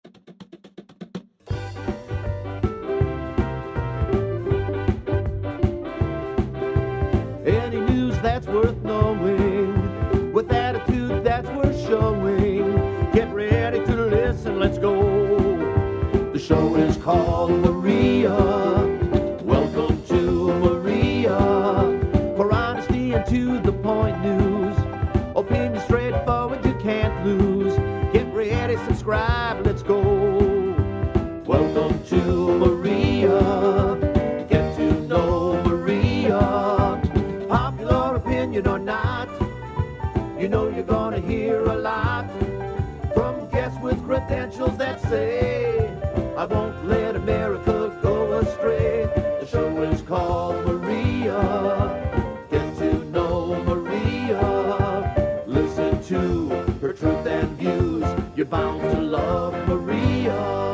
Any news that's worth knowing, with attitude that's worth showing. Get ready to listen, let's go. The show is called Maria. Welcome to Maria. For honesty and to the point news. Opinion straightforward, you can't lose. Get ready, subscribe, let's go. Welcome to Maria. Get to know Maria. Popular opinion or not, you know you're gonna hear a lot from guests with credentials that say, I won't let America go astray. The show is called Maria. Get to know Maria. Listen to her truth and views. You're bound to love Maria.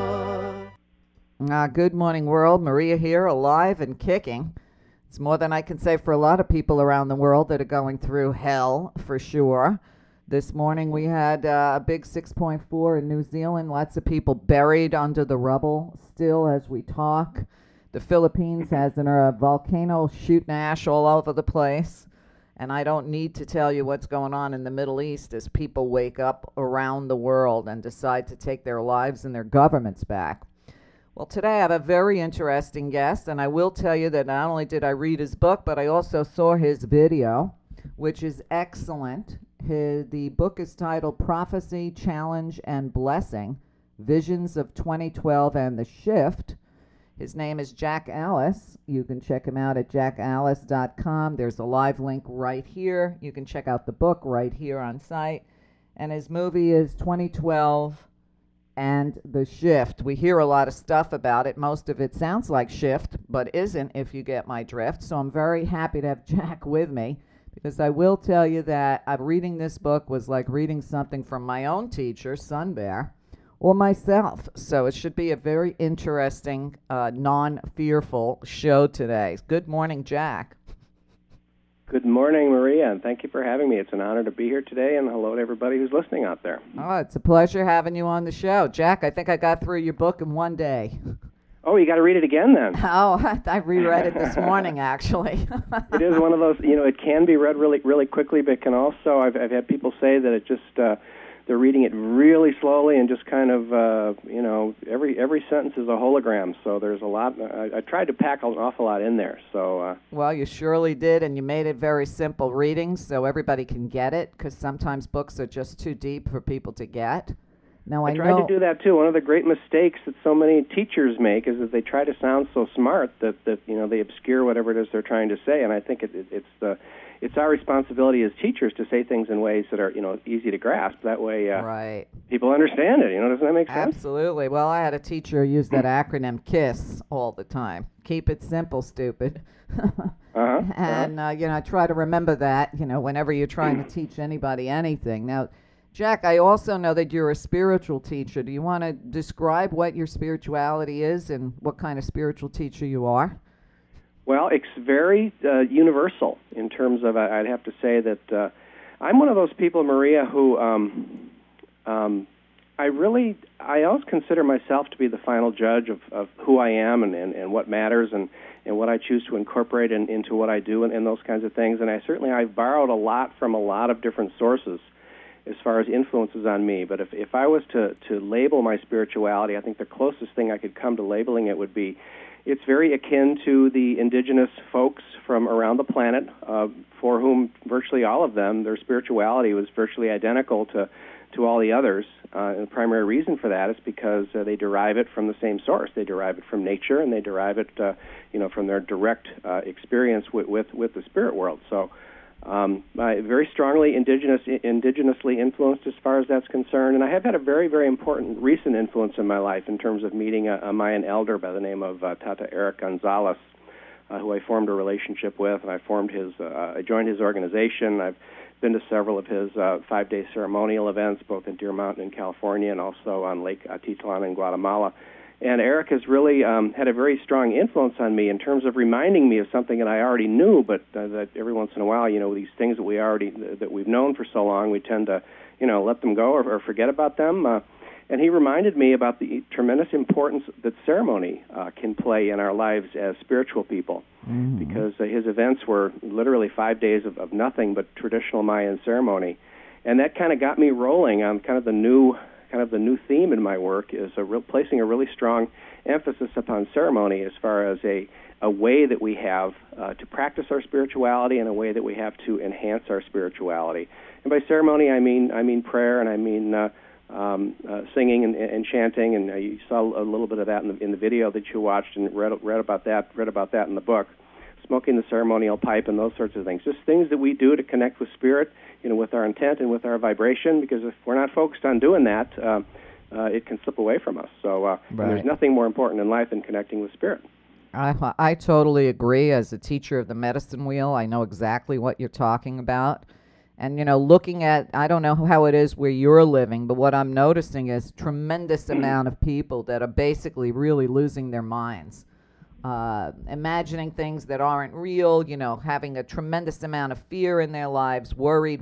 Good morning, world. Maria here, alive and kicking. It's more than I can say for a lot of people around the world that are going through hell, for sure. This morning we had a big 6.4 in New Zealand. Lots of people buried under the rubble still as we talk. The Philippines has a volcano shooting ash all over the place. And I don't need to tell you what's going on in the Middle East as people wake up around the world and decide to take their lives and their governments back. Well, today I have a very interesting guest, and I will tell you that not only did I read his book, but I also saw his video, which is excellent. The book is titled Prophecy, Challenge, and Blessing, Visions of 2012 and the Shift. His name is Jack Alice. You can check him out at jackalice.com. There's a live link right here. You can check out the book right here on site. And his movie is 2012 and the Shift. We hear a lot of stuff about it. Most of it sounds like Shift, but isn't, if you get my drift. So I'm very happy to have Jack with me, because I will tell you that reading this book was like reading something from my own teacher, Sun Bear, or myself. So it should be a very interesting, non-fearful show today. Good morning, Jack. Good morning, Maria, and thank you for having me. It's an honor to be here today, and hello to everybody who's listening out there. Oh, it's a pleasure having you on the show. Jack, I think I got through your book in one day. Oh, you got to read it again then. Oh, I reread it this morning, actually. It is one of those, it can be read really, really quickly, but can also, I've had people say that it just, they're reading it really slowly and just kind of, every sentence is a hologram. So there's a lot. I tried to pack an awful lot in there. So. Well, you surely did, and you made it very simple reading so everybody can get it, because sometimes books are just too deep for people to get. Now, I tried to do that too. One of the great mistakes that so many teachers make is that they try to sound so smart that they obscure whatever it is they're trying to say. And I think it's our responsibility as teachers to say things in ways that are easy to grasp. That way, right, people understand it. Doesn't that make sense? Absolutely. Well, I had a teacher use that acronym KISS all the time. Keep it simple, stupid. And I try to remember that whenever you're trying to teach anybody anything. Now, Jack, I also know that you're a spiritual teacher. Do you want to describe what your spirituality is and what kind of spiritual teacher you are? Well, it's very universal in terms of, I'd have to say that I'm one of those people, Maria, who I always consider myself to be the final judge of who I am and what matters and what I choose to incorporate into what I do and those kinds of things. And I've borrowed a lot from a lot of different sources as far as influences on me. But if I was to label my spirituality, I think the closest thing I could come to labeling it would be, it's very akin to the indigenous folks from around the planet, for whom virtually all of them, their spirituality was virtually identical to all the others. And the primary reason for that is because they derive it from the same source. They derive it from nature, and they derive it, from their direct experience with the spirit world. So, very strongly indigenously influenced as far as that's concerned. And I have had a very, very important recent influence in my life in terms of meeting a Mayan elder by the name of Tata Eric Gonzalez, who I formed a relationship with, and I joined his organization. I've been to several of his 5-day ceremonial events, both in Deer Mountain in California and also on Lake Atitlan in Guatemala. And Eric has really had a very strong influence on me in terms of reminding me of something that I already knew, but that every once in a while, these things that we've known for so long, we tend to, let them go or forget about them. And he reminded me about the tremendous importance that ceremony can play in our lives as spiritual people, because his events were literally 5 days of nothing but traditional Mayan ceremony. And that kind of got me rolling on kind of the new theme in my work, is placing a really strong emphasis upon ceremony as far as a way that we have to practice our spirituality, and a way that we have to enhance our spirituality. And by ceremony, I mean prayer, and I mean singing and chanting. And you saw a little bit of that in the video that you watched, and read about that in the book. Smoking the ceremonial pipe and those sorts of things. Just things that we do to connect with spirit, with our intent and with our vibration, because if we're not focused on doing that, it can slip away from us. So there's nothing more important in life than connecting with spirit. I totally agree. As a teacher of the medicine wheel, I know exactly what you're talking about. And, looking at, I don't know how it is where you're living, but what I'm noticing is tremendous amount of people that are basically really losing their minds. Imagining things that aren't real, having a tremendous amount of fear in their lives, worried.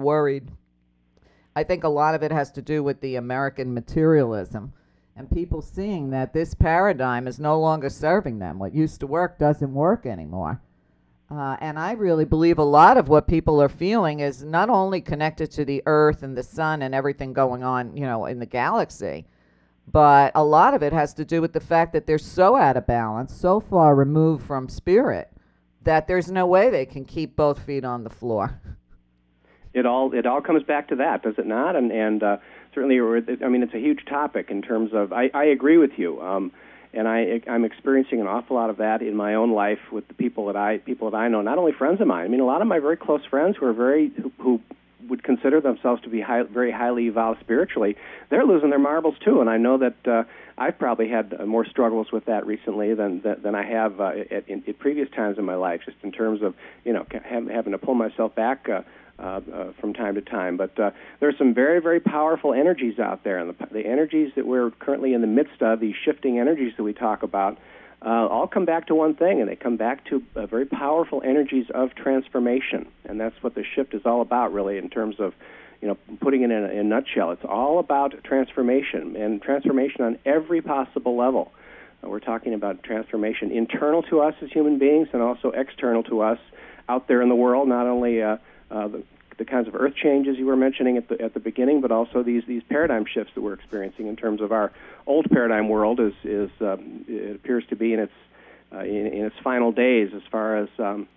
I think a lot of it has to do with the American materialism, and people seeing that this paradigm is no longer serving them. What used to work doesn't work anymore. And I really believe a lot of what people are feeling is not only connected to the earth and the sun and everything going on, in the galaxy, but a lot of it has to do with the fact that they're so out of balance, so far removed from spirit, that there's no way they can keep both feet on the floor. It all comes back to that, does it not? And certainly, it's a huge topic in terms of. I agree with you, and I'm experiencing an awful lot of that in my own life with the people that I know. Not only friends of mine. A lot of my very close friends who would consider themselves to be very highly evolved spiritually, they're losing their marbles too. And I know that I've probably had more struggles with that recently than I have at previous times in my life, just in terms of having to pull myself back from time to time. But there's some very, very powerful energies out there, and the energies that we're currently in the midst of, these shifting energies that we talk about, all come back to one thing, and they come back to very powerful energies of transformation. And that's what the shift is all about, really, in terms of, putting it in a nutshell. It's all about transformation, and transformation on every possible level. We're talking about transformation internal to us as human beings, and also external to us out there in the world, not only the kinds of earth changes you were mentioning at the beginning, but also these paradigm shifts that we're experiencing in terms of our old paradigm world it appears to be in its final days as far as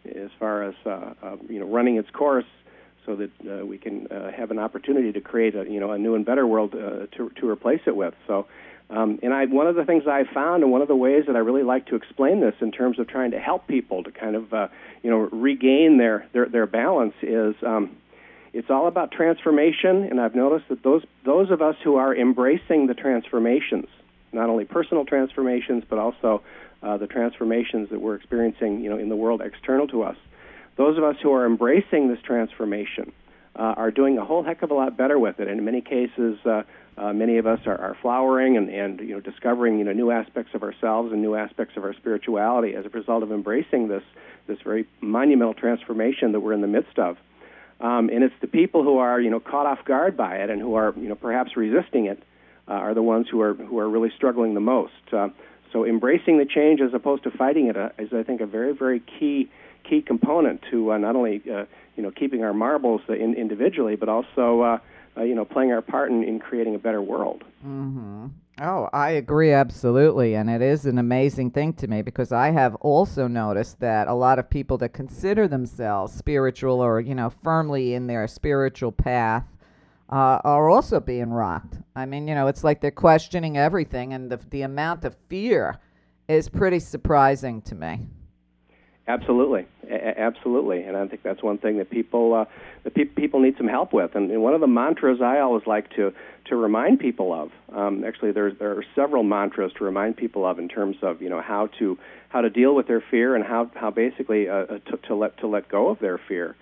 running its course, so that we can have an opportunity to create a new and better world to replace it with. So. One of the things I've found, and one of the ways that I really like to explain this in terms of trying to help people to kind of regain their balance is it's all about transformation. And I've noticed that those of us who are embracing the transformations, not only personal transformations but also the transformations that we're experiencing in the world external to us, those of us who are embracing this transformation are doing a whole heck of a lot better with it. And in many cases, many of us are flowering and discovering new aspects of ourselves and new aspects of our spirituality as a result of embracing this very monumental transformation that we're in the midst of. And it's the people who are caught off guard by it and who are perhaps resisting it are the ones who are really struggling the most. So embracing the change as opposed to fighting it is, I think, a very, very key component to not only keeping our marbles individually, but also playing our part in creating a better world. Mm-hmm. Oh, I agree absolutely, and it is an amazing thing to me, because I have also noticed that a lot of people that consider themselves spiritual or firmly in their spiritual path are also being rocked. It's like they're questioning everything, and the amount of fear is pretty surprising to me. Absolutely, and I think that's one thing that people need some help with. And one of the mantras I always like to remind people of. Actually, there are several mantras to remind people of in terms of how to deal with their fear and how basically to let go of their fear.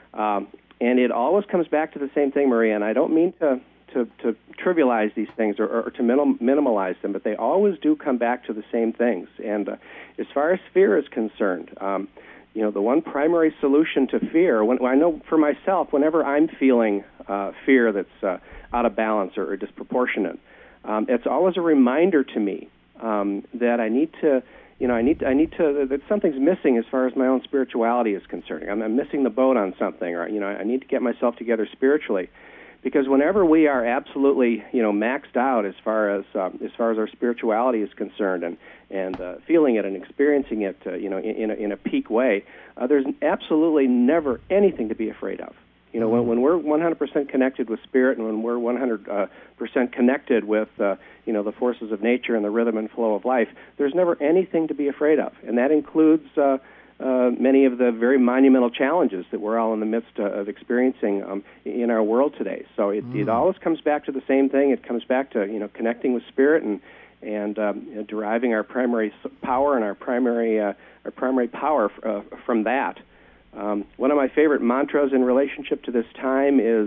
And it always comes back to the same thing, Maria. And I don't mean to trivialize these things or to minimalize them, but they always do come back to the same things. And as far as fear is concerned, the one primary solution to fear, I know for myself, whenever I'm feeling fear that's out of balance or disproportionate, it's always a reminder to me that I need to, that something's missing as far as my own spirituality is concerned. I'm missing the boat on something, or I need to get myself together spiritually, because whenever we are absolutely, maxed out as far as our spirituality is concerned, and feeling it and experiencing it, in a peak way, there's absolutely never anything to be afraid of. When we're 100% connected with Spirit, and when we're 100% connected with, the forces of nature and the rhythm and flow of life, there's never anything to be afraid of. And that includes many of the very monumental challenges that we're all in the midst of experiencing in our world today. So it always comes back to the same thing. It comes back to, connecting with Spirit and deriving our primary power and our primary power from that. One of my favorite mantras in relationship to this time is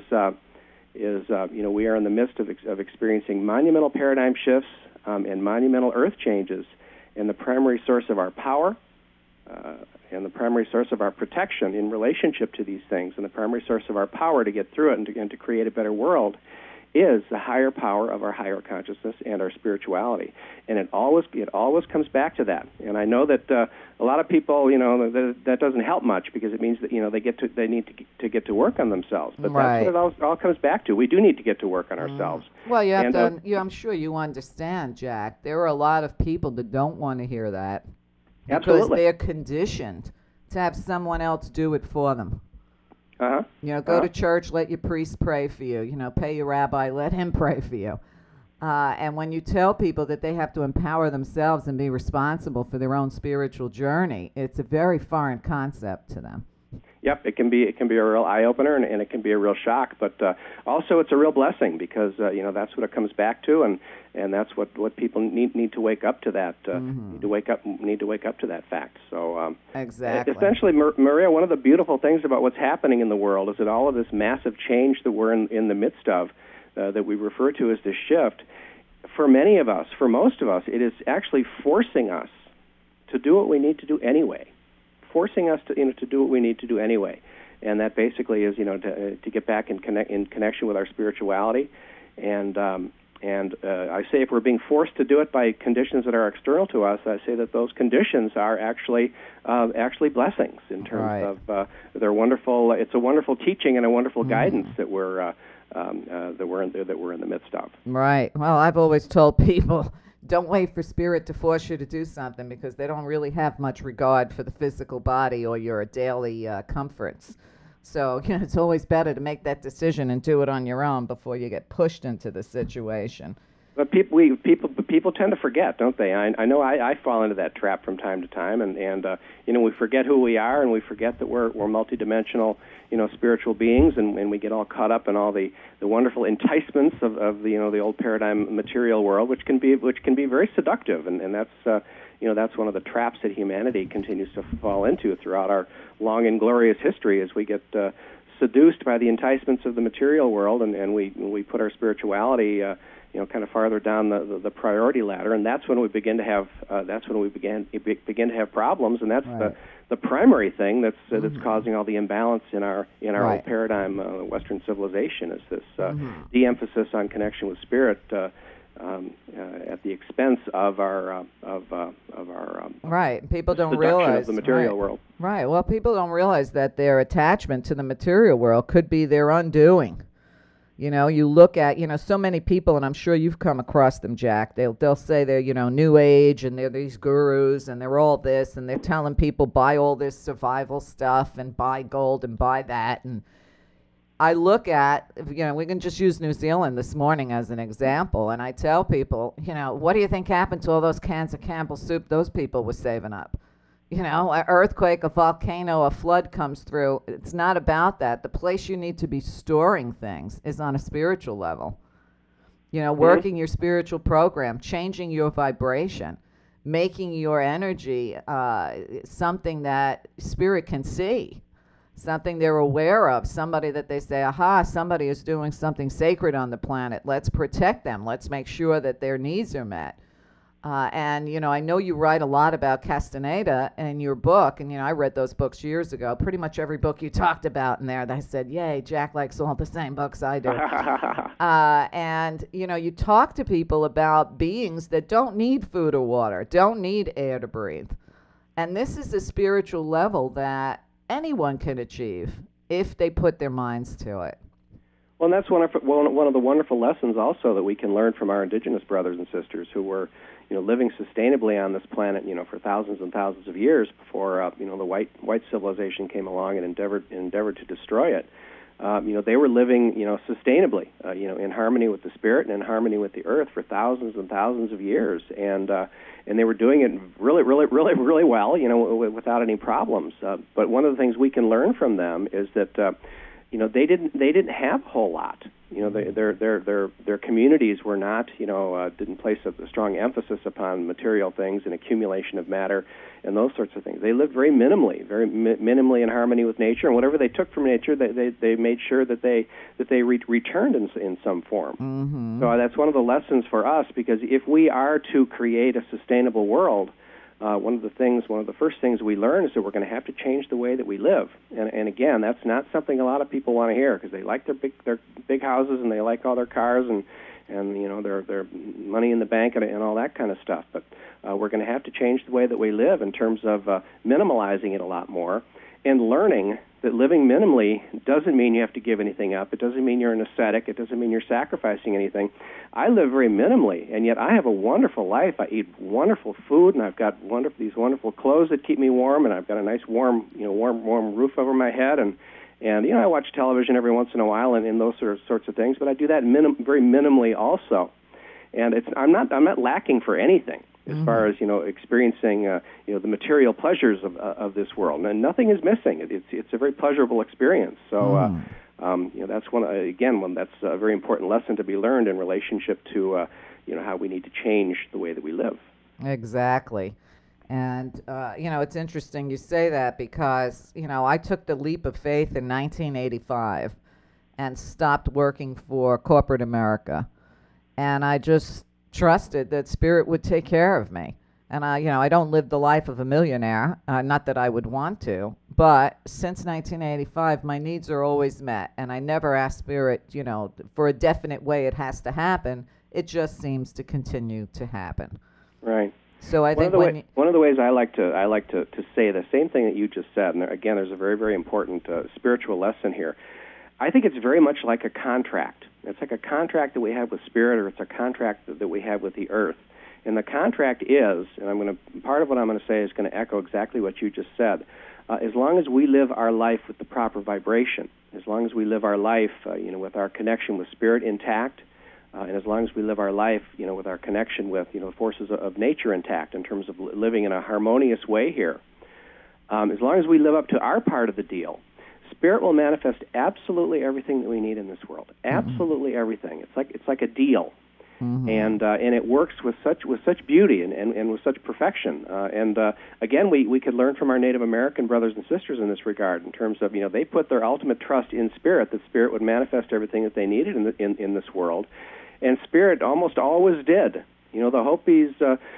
we are in the midst of experiencing monumental paradigm shifts and monumental earth changes, and the primary source of our power and the primary source of our protection in relationship to these things, and the primary source of our power to get through it and to create a better world, is the higher power of our higher consciousness and our spirituality. And it always comes back to that. And I know that a lot of people, that doesn't help much, because it means that they need to get to work on themselves. But right. That's what it all comes back to. We do need to get to work on ourselves. Well, you have I'm sure you understand, Jack. There are a lot of people that don't want to hear that, because Absolutely. they're conditioned to have someone else do it for them. Uh-huh. Go to church, let your priest pray for you. Pay your rabbi, let him pray for you. And when you tell people that they have to empower themselves and be responsible for their own spiritual journey, it's a very foreign concept to them. Yep, it can be a real eye-opener, and it can be a real shock, but also it's a real blessing, because that's what it comes back to, and that's what people need to wake up to that. Need to wake up to that fact. So exactly. Essentially, Maria, one of the beautiful things about what's happening in the world is that all of this massive change that we're in the midst of, that we refer to as this shift, for many of us, for most of us, it is actually forcing us to do what we need to do anyway. Forcing us to do what we need to do anyway, and that basically is to get back in connection with our spirituality, and I say if we're being forced to do it by conditions that are external to us, I say that those conditions are actually blessings in terms of they're wonderful. It's a wonderful teaching and a wonderful guidance that we're in the midst of. Right. Well, I've always told people, don't wait for Spirit to force you to do something, because they don't really have much regard for the physical body or your daily comforts. So, it's always better to make that decision and do it on your own before you get pushed into the situation. But people tend to forget, don't they? I know I fall into that trap from time to time, and we forget who we are, and we forget that we're multidimensional, spiritual beings, and we get all caught up in all the wonderful enticements of the old paradigm material world, which can be very seductive, and that's one of the traps that humanity continues to fall into throughout our long and glorious history, as we get seduced by the enticements of the material world, and we put our spirituality kind of farther down the priority ladder, and that's when we begin to have begin to have problems, and that's right. the primary thing that's causing all the imbalance in our right. old paradigm Western civilization, is this de-emphasis on connection with Spirit at the expense of our right. People don't seduction realize of the material right. world. Right. Well, people don't realize that their attachment to the material world could be their undoing. You look at, so many people, and I'm sure you've come across them, Jack. They'll say they're, New Age, and they're these gurus, and they're all this, and they're telling people buy all this survival stuff and buy gold and buy that. And I look at, we can just use New Zealand this morning as an example, and I tell people, what do you think happened to all those cans of Campbell's soup those people were saving up? An earthquake, a volcano, a flood comes through. It's not about that. The place you need to be storing things is on a spiritual level. Working your spiritual program, changing your vibration, making your energy something that Spirit can see, something they're aware of, somebody that they say, aha, somebody is doing something sacred on the planet. Let's protect them. Let's make sure that their needs are met. And, I know you write a lot about Castaneda in your book. And, I read those books years ago. Pretty much every book you talked about in there, I said, yay, Jack likes all the same books I do. And, you talk to people about beings that don't need food or water, don't need air to breathe. And this is a spiritual level that anyone can achieve if they put their minds to it. Well, and that's one of the wonderful lessons also that we can learn from our indigenous brothers and sisters who were, living sustainably on this planet, for thousands and thousands of years before, the white civilization came along and endeavored to destroy it. They were living, sustainably, in harmony with the spirit and in harmony with the earth for thousands and thousands of years, and they were doing it really, really, really, really well, without any problems. But one of the things we can learn from them is that, they didn't have a whole lot. Their communities were not, didn't place a strong emphasis upon material things and accumulation of matter and those sorts of things. They lived very minimally in harmony with nature, and whatever they took from nature, they made sure that they returned in some form. Mm-hmm. So that's one of the lessons for us, because if we are to create a sustainable world, one of the first things we learn is that we're going to have to change the way that we live. And again, that's not something a lot of people want to hear, because they like their big houses and they like all their cars and their money in the bank and all that kind of stuff. But we're going to have to change the way that we live in terms of minimalizing it a lot more, and learning that living minimally doesn't mean you have to give anything up. It doesn't mean you're an ascetic. It doesn't mean you're sacrificing anything. I live very minimally, and yet I have a wonderful life. I eat wonderful food, and I've got these wonderful clothes that keep me warm, and I've got a nice warm roof over my head, and I watch television every once in a while and those sorts of things. But I do that very minimally also, and I'm not lacking for anything as far as experiencing the material pleasures of this world, and nothing is missing. It's a very pleasurable experience. So that's that's a very important lesson to be learned in relationship to how we need to change the way that we live. Exactly. And it's interesting you say that, because I took the leap of faith in 1985 and stopped working for corporate America, and I just trusted that Spirit would take care of me. And I don't live the life of a millionaire, not that I would want to, but since 1985, my needs are always met, and I never ask Spirit, for a definite way it has to happen. It just seems to continue to happen. Right. So I think one of the ways I like to say the same thing that you just said, and again, there's a very, very important spiritual lesson here. I think it's very much like a contract. It's like a contract that we have with Spirit, or it's a contract that we have with the earth. And the contract is, and part of what I'm going to say is going to echo exactly what you just said. As long as we live our life with the proper vibration, as long as we live our life, with our connection with Spirit intact, and as long as we live our life, with our connection with, forces of nature intact in terms of living in a harmonious way here, as long as we live up to our part of the deal, Spirit will manifest absolutely everything that we need in this world. Absolutely everything. It's like a deal. Mm-hmm. And it works with such beauty and with such perfection. Again, we could learn from our Native American brothers and sisters in this regard, in terms of they put their ultimate trust in Spirit, that Spirit would manifest everything that they needed in this world, and Spirit almost always did. The Hopis,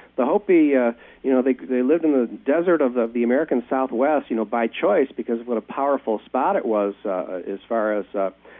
they lived in the desert of the American Southwest, by choice, because of what a powerful spot it was as far as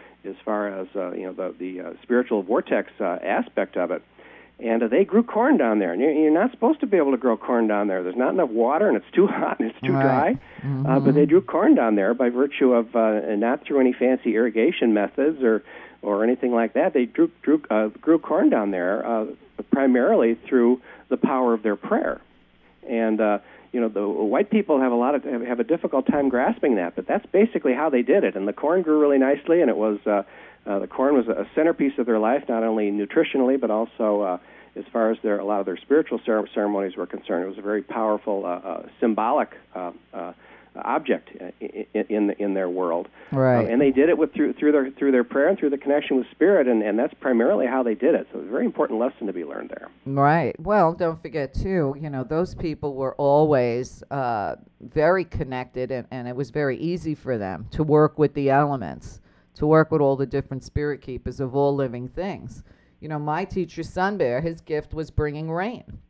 the spiritual vortex aspect of it. And they grew corn down there. And you're not supposed to be able to grow corn down there. There's not enough water, and it's too hot, and it's too dry. Mm-hmm. But they grew corn down there by virtue of not through any fancy irrigation methods or anything like that. They grew corn down there primarily through the power of their prayer. And the white people have a difficult time grasping that, but that's basically how they did it. And the corn grew really nicely, and it was the corn was a centerpiece of their life, not only nutritionally but also as far as a lot of their spiritual ceremonies were concerned. It was a very powerful symbolic object in their world, right? And they did it through their prayer and through the connection with Spirit, and that's primarily how they did it. So it's a very important lesson to be learned there. Right. Well, don't forget too, those people were always very connected, and it was very easy for them to work with the elements, to work with all the different spirit keepers of all living things. My teacher Sun Bear, his gift was bringing rain.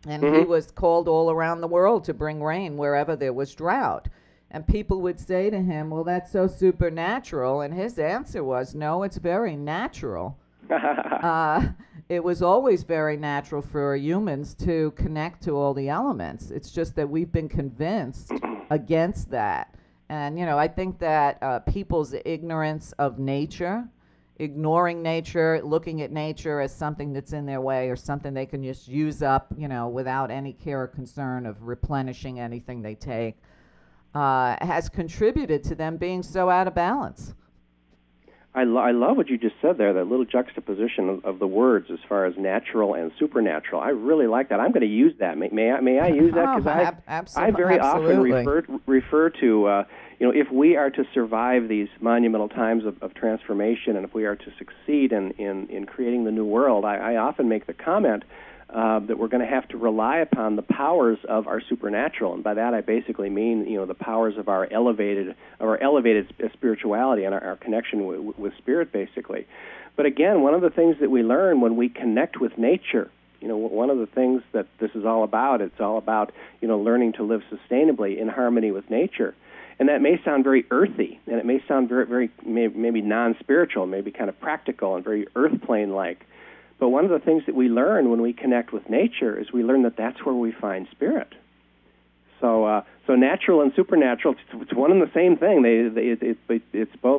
And he was called all around the world to bring rain wherever there was drought. And people would say to him, well, that's so supernatural. And his answer was, no, it's very natural. It was always very natural for humans to connect to all the elements. It's just that we've been convinced against that. And, I think that people's ignorance of nature, ignoring nature, looking at nature as something that's in their way or something they can just use up, without any care or concern of replenishing anything they take, has contributed to them being so out of balance. I love what you just said there, that little juxtaposition of the words as far as natural and supernatural. I really like that. I'm going to use that. May I use that? Because I very often refer to, if we are to survive these monumental times of transformation, and if we are to succeed in creating the new world, I often make the comment that we're going to have to rely upon the powers of our supernatural, and by that I basically mean the powers of our elevated spirituality and our connection with spirit, basically. But again, one of the things that we learn when we connect with nature, one of the things that this is all about, it's all about learning to live sustainably in harmony with nature. And that may sound very earthy, and it may sound very, very maybe non-spiritual, maybe kind of practical and very earth plane-like. But one of the things that we learn when we connect with nature is we learn that that's where we find spirit. So natural and supernatural, it's one and the same thing. It's both.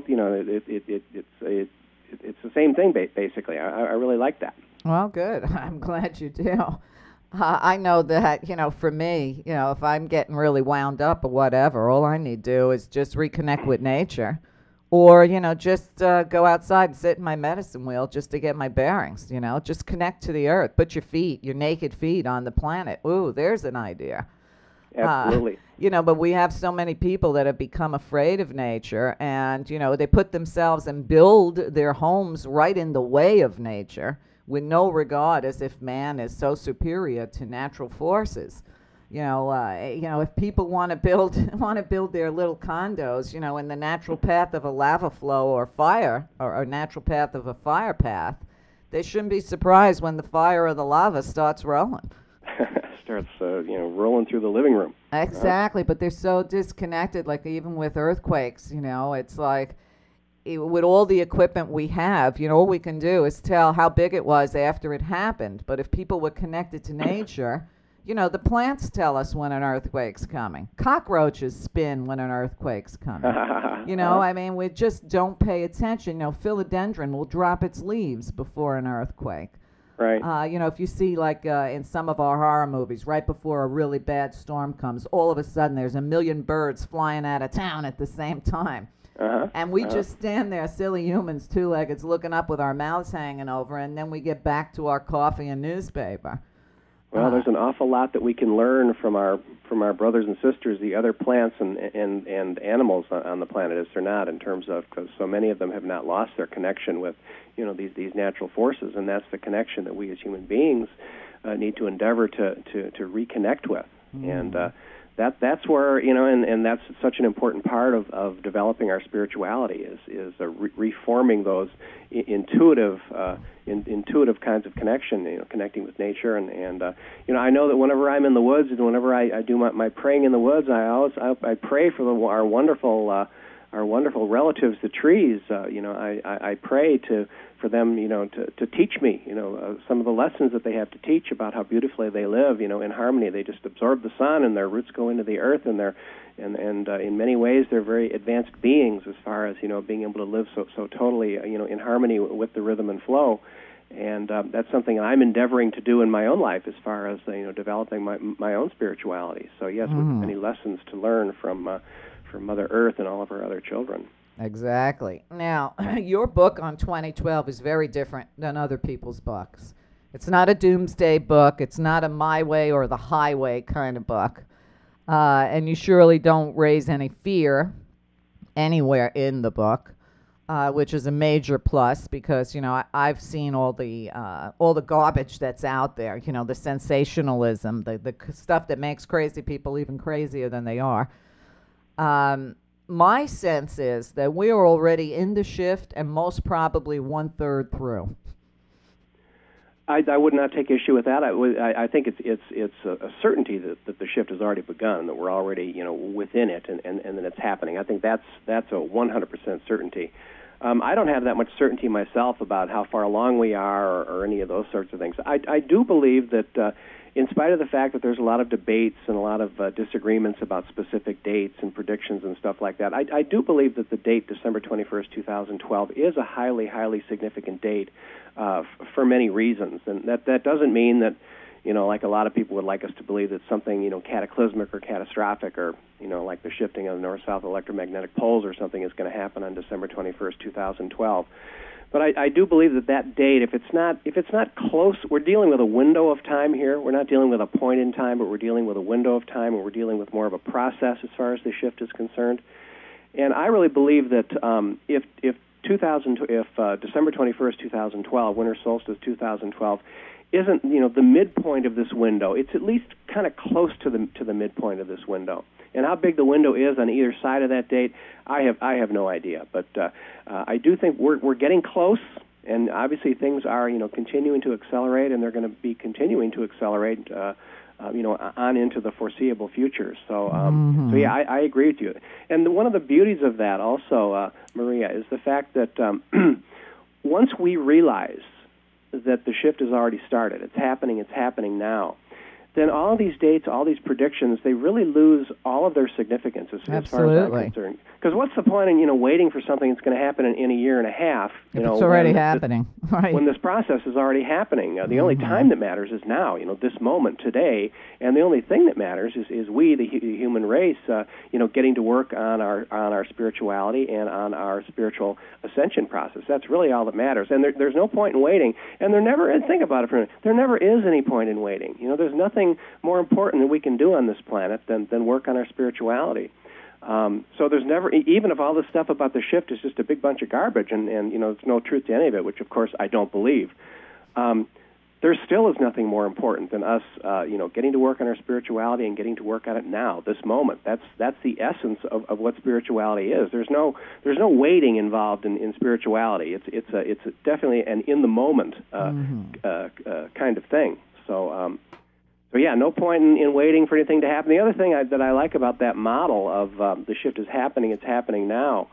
It's the same thing basically. I really like that. Well, good. I'm glad you do. I know that for me, if I'm getting really wound up or whatever, all I need to do is just reconnect with nature. Or, just go outside and sit in my medicine wheel just to get my bearings, just connect to the earth. Put your naked feet on the planet. Ooh, there's an idea. Absolutely. But we have so many people that have become afraid of nature, and, they put themselves and build their homes right in the way of nature with no regard, as if man is so superior to natural forces. If people want to build their little condos, in the natural path of a lava flow or fire, or a natural path of a fire path, they shouldn't be surprised when the fire or the lava starts rolling. Starts, rolling through the living room. Exactly, but they're so disconnected. Like even with earthquakes, it's like with all the equipment we have, all we can do is tell how big it was after it happened. But if people were connected to nature. The plants tell us when an earthquake's coming. Cockroaches spin when an earthquake's coming. We just don't pay attention. Philodendron will drop its leaves before an earthquake. Right. If you see, in some of our horror movies, right before a really bad storm comes, all of a sudden there's a million birds flying out of town at the same time. And we just stand there, silly humans, two-leggeds, looking up with our mouths hanging over, and then we get back to our coffee and newspaper. Well, there's an awful lot that we can learn from our brothers and sisters, the other plants and animals on the planet, is there not, in terms of, because so many of them have not lost their connection with, these natural forces, and that's the connection that we as human beings need to endeavor to reconnect with. And that's where, and that's such an important part of developing our spirituality is reforming those intuitive kinds of connection, connecting with nature. And I know that whenever I'm in the woods and whenever I do my praying in the woods, I pray for our wonderful relatives, the trees. I pray for them, to teach me, some of the lessons that they have to teach about how beautifully they live, in harmony. They just absorb the sun, and their roots go into the earth, and in many ways they're very advanced beings as far as being able to live so totally, in harmony with the rhythm and flow. And that's something I'm endeavoring to do in my own life as far as developing my own spirituality. So yes, we have many lessons to learn from Mother Earth and all of her other children. Exactly. Now, your book on 2012 is very different than other people's books. It's not a doomsday book. It's not a my way or the highway kind of book. And you surely don't raise any fear anywhere in the book, which is a major plus because, I've seen all the garbage that's out there, the sensationalism, the stuff that makes crazy people even crazier than they are. My sense is that we are already in the shift and most probably 1/3 through. I would not take issue with that. I think it's a certainty that the shift has already begun, that we're already within it, and that it's happening. I think that's a 100% certainty. I don't have that much certainty myself about how far along we are or any of those sorts of things. I do believe that in spite of the fact that there's a lot of debates and a lot of disagreements about specific dates and predictions and stuff like that, I do believe that the date, December 21st, 2012, is a highly, highly significant date for many reasons. And that doesn't mean that, like a lot of people would like us to believe that something, cataclysmic or catastrophic or, like the shifting of the north-south electromagnetic poles or something is going to happen on December 21st, 2012. But I do believe that date, if it's not close, we're dealing with a window of time here. We're not dealing with a point in time, but we're dealing with a window of time, and we're dealing with more of a process as far as the shift is concerned. And I really believe that if December 21st, 2012, winter solstice 2012, isn't the midpoint of this window, it's at least kind of close to the midpoint of this window. And how big the window is on either side of that date, I have no idea. But I do think we're getting close, and obviously things are continuing to accelerate, and they're going to be continuing to accelerate on into the foreseeable future. So so yeah, I agree with you. And one of the beauties of that also, Maria, is the fact that once we realize that the shift has already started, it's happening now, then all these dates, all these predictions, they really lose all of their significance as far as I'm concerned. Because what's the point in waiting for something that's going to happen in a year and a half? If it's already happening, right? When this process is already happening, the only time that matters is now. This moment, today, and the only thing that matters is we, the human race, getting to work on our spirituality and on our spiritual ascension process. That's really all that matters. And there's no point in waiting. And think about it for a minute. There never is any point in waiting. There's nothing more important that we can do on this planet than work on our spirituality. So there's never, even if all this stuff about the shift is just a big bunch of garbage and there's no truth to any of it, which of course I don't believe, there still is nothing more important than us, getting to work on our spirituality and getting to work on it now, this moment. That's the essence of what spirituality is. There's no waiting involved in spirituality. It's definitely an in the moment kind of thing. So yeah, no point in waiting for anything to happen. The other thing that I like about that model of the shift is happening, it's happening now,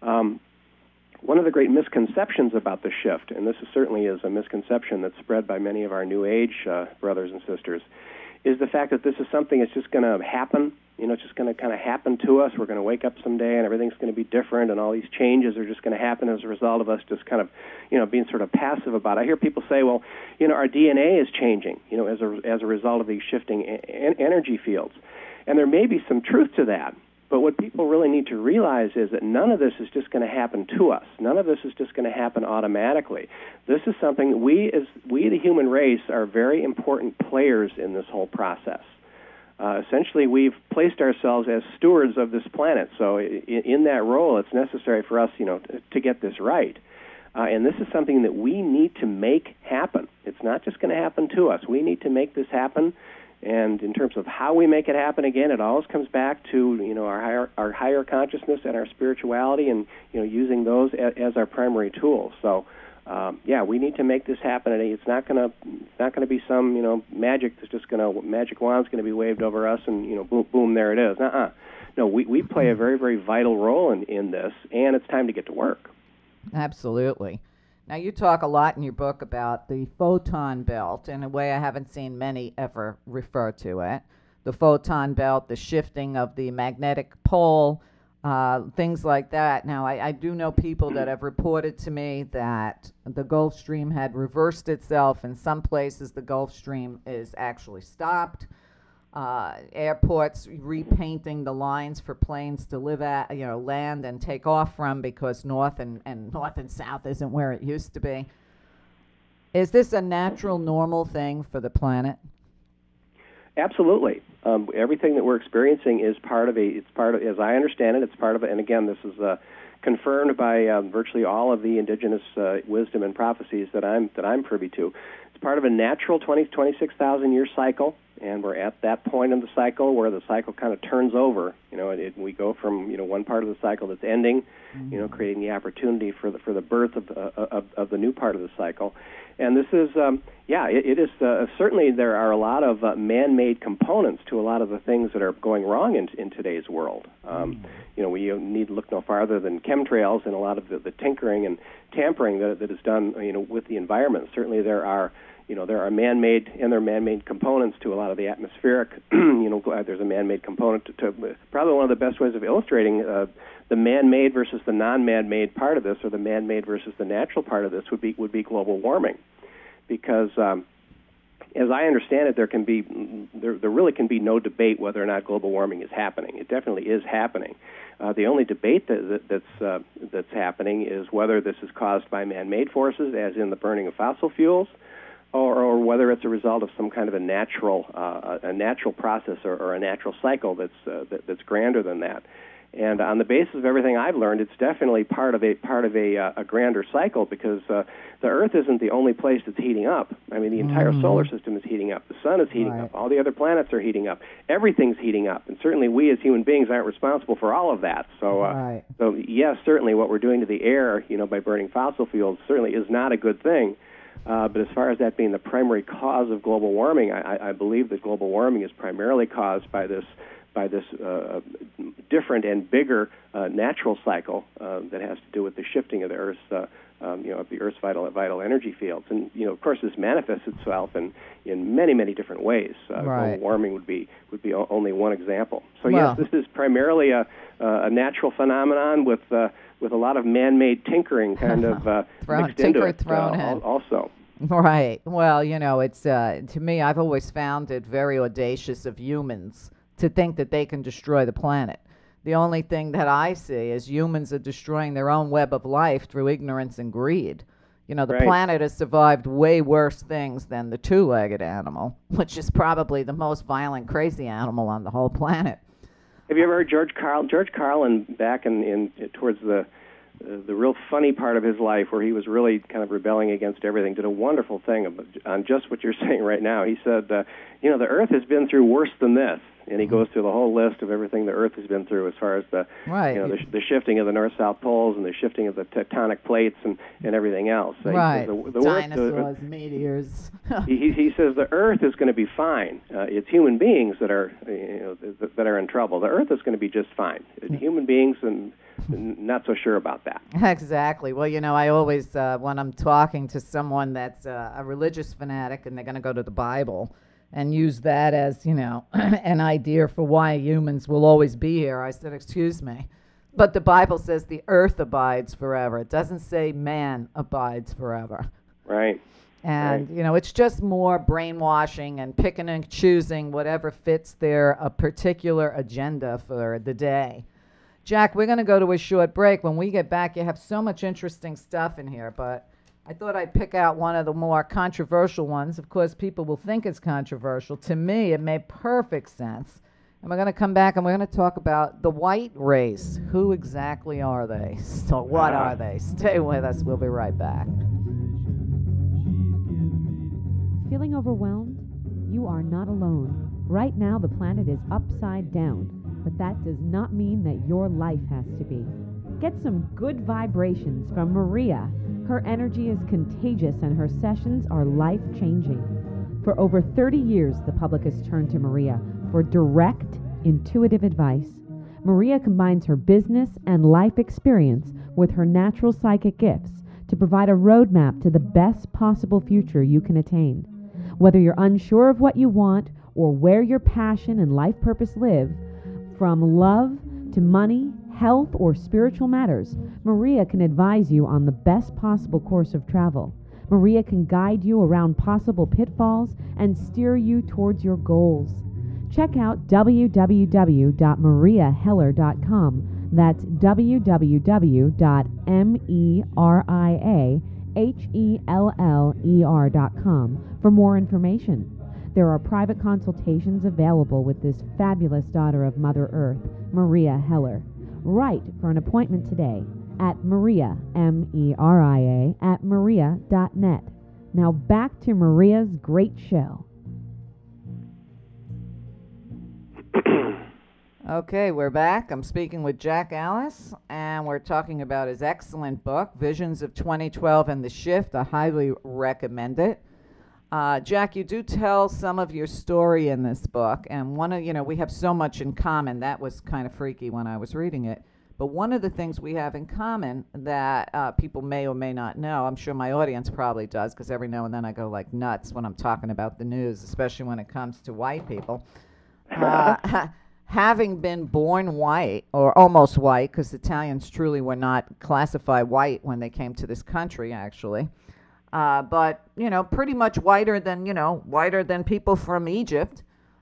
one of the great misconceptions about the shift, and this certainly is a misconception that's spread by many of our New Age brothers and sisters, is the fact that this is something that's just going to happen. It's just going to kind of happen to us. We're going to wake up someday and everything's going to be different, and all these changes are just going to happen as a result of us just kind of, being sort of passive about it. I hear people say, well, our DNA is changing, as a result of these shifting energy fields. And there may be some truth to that. But what people really need to realize is that none of this is just going to happen to us. None of this is just going to happen automatically. This is something that we, the human race, are very important players in this whole process. Essentially, we've placed ourselves as stewards of this planet. So in that role, it's necessary for us, to get this right. And this is something that we need to make happen. It's not just going to happen to us. We need to make this happen. And in terms of how we make it happen, again, it always comes back to our higher consciousness and our spirituality, and using those as our primary tools. So, we need to make this happen. And it's not going to be some magic that's just magic wand's going to be waved over us, and boom, boom, there it is. No, we play a very, very vital role in this, and it's time to get to work. Absolutely. Now, you talk a lot in your book about the photon belt in a way I haven't seen many ever refer to it. The photon belt, the shifting of the magnetic pole, things like that. Now, I do know people that have reported to me that the Gulf Stream had reversed itself. In some places, the Gulf Stream is actually stopped. Airports repainting the lines for planes to live at, land and take off from, because north and south isn't where it used to be. Is this a natural, normal thing for the planet? Absolutely. Everything that we're experiencing is part of as I understand it, it's part of it. And again, this is confirmed by virtually all of the indigenous wisdom and prophecies that I'm privy to. It's part of a natural 26,000 year cycle. and we're at that point in the cycle where the cycle kind of turns over. We go from one part of the cycle that's ending, creating the opportunity for the birth of the new part of the cycle. And this is, it is certainly there are a lot of man-made components to a lot of the things that are going wrong in today's world. We need to look no farther than chemtrails and a lot of the tinkering and tampering that is done, with the environment. Certainly there are man-made and there are man-made components to a lot of the atmospheric. There's a man-made component to probably one of the best ways of illustrating the man-made versus the non-man-made part of this, or the man-made versus the natural part of this, would be global warming, because as I understand it, there really can be no debate whether or not global warming is happening. It definitely is happening. The only debate that's happening is whether this is caused by man-made forces, as in the burning of fossil fuels, or whether it's a result of some kind of a natural process or a natural cycle that's grander than that. And on the basis of everything I've learned, it's definitely part of a grander cycle, because the Earth isn't the only place that's heating up. I mean, the entire solar system is heating up. The sun is heating up. All the other planets are heating up. Everything's heating up, and certainly we as human beings aren't responsible for all of that. So, so yes, certainly what we're doing to the air, by burning fossil fuels, certainly is not a good thing. But as far as that being the primary cause of global warming, I believe that global warming is primarily caused by this different and bigger natural cycle that has to do with the shifting of the Earth's of the Earth's vital energy fields. And of course, this manifests itself in many different ways. Global warming would be only one example. So yes, this is primarily a natural phenomenon with a lot of man-made tinkering kind of mixed into it also. Right. Well, it's to me, I've always found it very audacious of humans to think that they can destroy the planet. The only thing that I see is humans are destroying their own web of life through ignorance and greed. The planet has survived way worse things than the two-legged animal, which is probably the most violent, crazy animal on the whole planet. Have you ever heard George Carlin back in towards the real funny part of his life, where he was really kind of rebelling against everything, did a wonderful thing on just what you're saying right now. He said, the Earth has been through worse than this. And he goes through the whole list of everything the Earth has been through, as far as the shifting of the north-south poles and the shifting of the tectonic plates and everything else. Right. Dinosaurs, meteors. he says the Earth is going to be fine. It's human beings that are that are in trouble. The Earth is going to be just fine. Human beings, and not so sure about that. Exactly. Well, I always, when I'm talking to someone that's a religious fanatic and they're going to go to the Bible and use that as, an idea for why humans will always be here, I said, excuse me, but the Bible says the earth abides forever. It doesn't say man abides forever. Right. And, it's just more brainwashing and picking and choosing whatever fits their particular agenda for the day. Jack, we're going to go to a short break. When we get back, you have so much interesting stuff in here, but I thought I'd pick out one of the more controversial ones. Of course, people will think it's controversial. To me, it made perfect sense. And we're going to come back and we're going to talk about the white race. Who exactly are they? So what are they? Stay with us. We'll be right back. Feeling overwhelmed? You are not alone. Right now, the planet is upside down. But that does not mean that your life has to be. Get some good vibrations from Maria. Her energy is contagious and her sessions are life-changing. For over 30 years, the public has turned to Maria for direct, intuitive advice. Maria combines her business and life experience with her natural psychic gifts to provide a roadmap to the best possible future you can attain. Whether you're unsure of what you want or where your passion and life purpose live, from love to money, health, or spiritual matters, Maria can advise you on the best possible course of travel. Maria can guide you around possible pitfalls and steer you towards your goals. Check out www.mariaheller.com. That's www.mariaheller.com for more information. There are private consultations available with this fabulous daughter of Mother Earth, Maria Heller. Write for an appointment today at Maria, M-E-R-I-A, at maria.net. Now back to Maria's great show. Okay, we're back. I'm speaking with Jack Alice, and we're talking about his excellent book, Visions of 2012 and the Shift. I highly recommend it. Jack, you do tell some of your story in this book, and we have so much in common. That was kind of freaky when I was reading it. But one of the things we have in common that people may or may not know, I'm sure my audience probably does, because every now and then I go like nuts when I'm talking about the news, especially when it comes to white people. Having been born white, or almost white, because Italians truly were not classified white when they came to this country, actually. But, pretty much whiter than people from Egypt.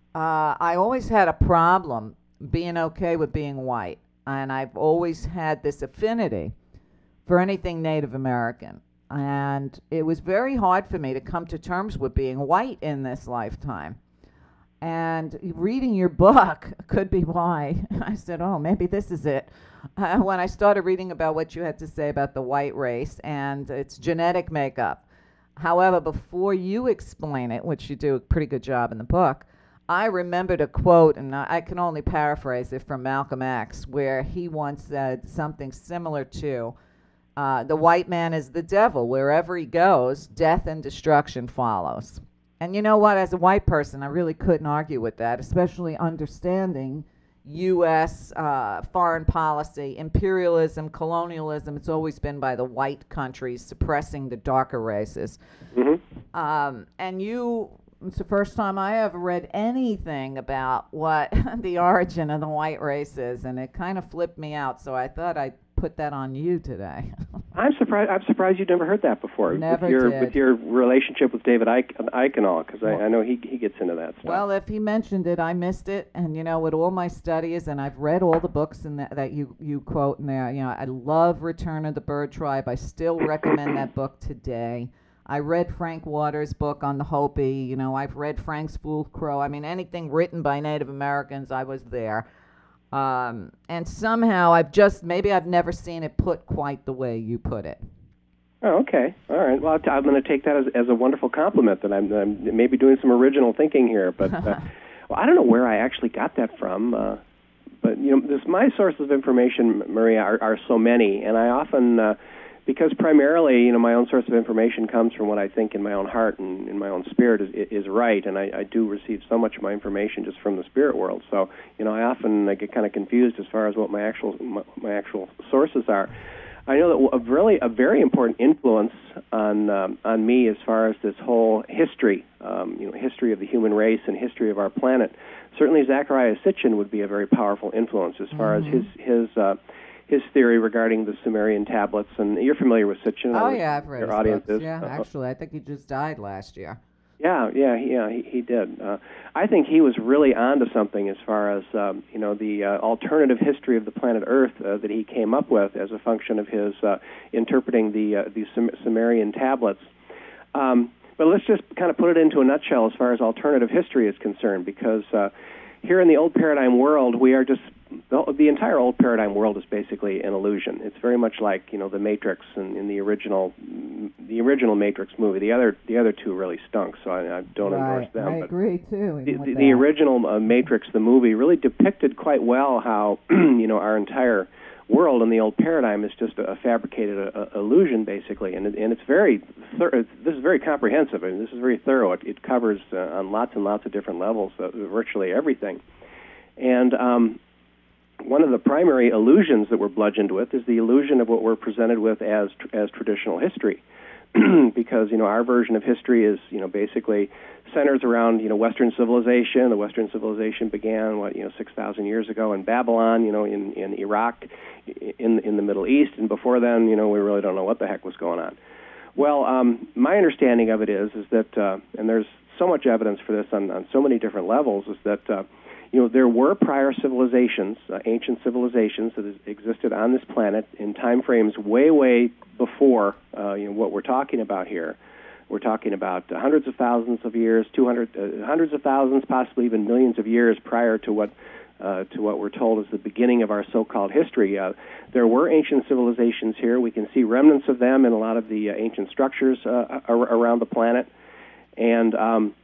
I always had a problem being okay with being white. And I've always had this affinity for anything Native American. And it was very hard for me to come to terms with being white in this lifetime. And reading your book could be why I said, oh, maybe this is it. When I started reading about what you had to say about the white race and its genetic makeup. However, before you explain it, which you do a pretty good job in the book, I remembered a quote, and I can only paraphrase it, from Malcolm X, where he once said something similar to, the white man is the devil. Wherever he goes, death and destruction follows. And you know what? As a white person, I really couldn't argue with that, especially understanding U.S. Foreign policy, imperialism, colonialism. It's always been by the white countries suppressing the darker races. Mm-hmm. It's the first time I ever read anything about what the origin of the white race is, and it kind of flipped me out, so I thought I'd put that on you today. I'm surprised you'd never heard that before. Never did. With your relationship with David Icke and all, because I know he gets into that stuff. Well, if he mentioned it, I missed it, and with all my studies, and I've read all the books that you quote in there. I love Return of the Bird Tribe. I still recommend that book today. I read Frank Waters' book on the Hopi. I've read Frank's Fool's Crow. I mean, anything written by Native Americans, I was there. And somehow maybe I've never seen it put quite the way you put it. Oh, okay. All right. Well, I'm going to take that as a wonderful compliment that I'm maybe doing some original thinking here. But well, I don't know where I actually got that from. But my sources of information, Maria, are so many, and I often. Because primarily, my own source of information comes from what I think in my own heart and in my own spirit is right, and I do receive so much of my information just from the spirit world. So, I often get kind of confused as far as what my actual sources are. I know that a very important influence on me as far as this whole history, history of the human race and history of our planet. Certainly, Zecharia Sitchin would be a very powerful influence as far as his theory regarding the Sumerian tablets, and you're familiar with Sitchin. Oh, yeah, I've read his audience books. is. Yeah, actually, I think he just died last year. Yeah, he did. I think he was really onto something as far as, the alternative history of the planet Earth that he came up with as a function of his interpreting the Sumerian tablets. But let's just kind of put it into a nutshell as far as alternative history is concerned, because here in the old paradigm world, we are just the entire old paradigm world is basically an illusion. It's very much like the Matrix in the original Matrix movie. The other two really stunk, so I don't endorse them. I agree too. The original Matrix, the movie, really depicted quite well how our entire world in the old paradigm is just a fabricated illusion, basically, and it's very this is very comprehensive. I mean, this is very thorough. It covers on lots and lots of different levels, virtually everything, and one of the primary illusions that we're bludgeoned with is the illusion of what we're presented with as traditional history, because our version of history is basically centers around Western civilization. The Western civilization began 6,000 years ago in Babylon, in Iraq, in the Middle East, and before then we really don't know what the heck was going on. Well, my understanding of it is that, and there's so much evidence for this on so many different levels, is that there were prior civilizations, ancient civilizations that existed on this planet in time frames way before what we're talking about here. We're talking about hundreds of thousands of years, hundreds of thousands, possibly even millions of years prior to what we're told is the beginning of our so-called history. There were ancient civilizations here. We can see remnants of them in a lot of the ancient structures around the planet, and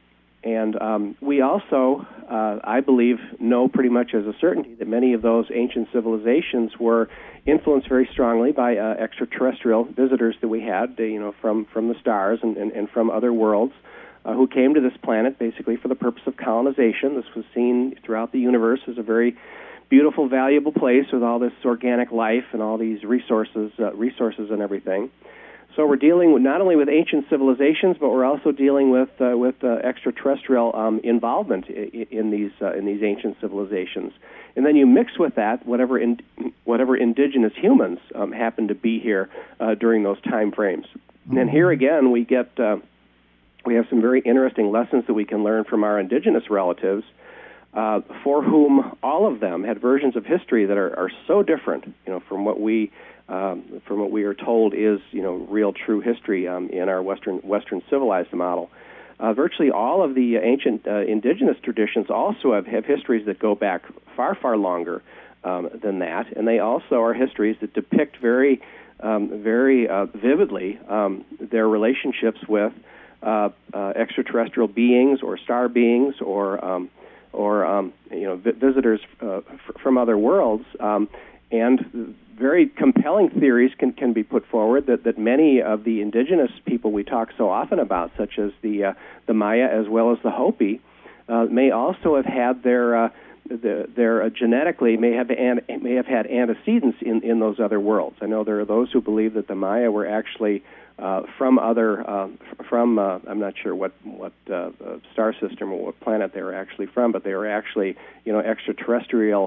And we also, I believe, know pretty much as a certainty that many of those ancient civilizations were influenced very strongly by extraterrestrial visitors that we had, from the stars and from other worlds, who came to this planet basically for the purpose of colonization. This was seen throughout the universe as a very beautiful, valuable place with all this organic life and all these resources and everything. So we're dealing not only with ancient civilizations, but we're also dealing with extraterrestrial involvement in these ancient civilizations. And then you mix with that whatever indigenous humans happen to be here during those time frames. Mm-hmm. And here again, we have some very interesting lessons that we can learn from our indigenous relatives, for whom all of them had versions of history that are so different, from what we are told is, real true history in our Western civilized model. Virtually all of the ancient indigenous traditions also have histories that go back far, far longer than that, and they also are histories that depict very vividly their relationships with extraterrestrial beings or star beings or visitors from other worlds, and very compelling theories can be put forward that many of the indigenous people we talk so often about, such as the Maya as well as the Hopi, may also have had their genetically may have had antecedents in those other worlds. I know there are those who believe that the Maya were actually from I'm not sure what star system or what planet they were actually from, but they were actually extraterrestrially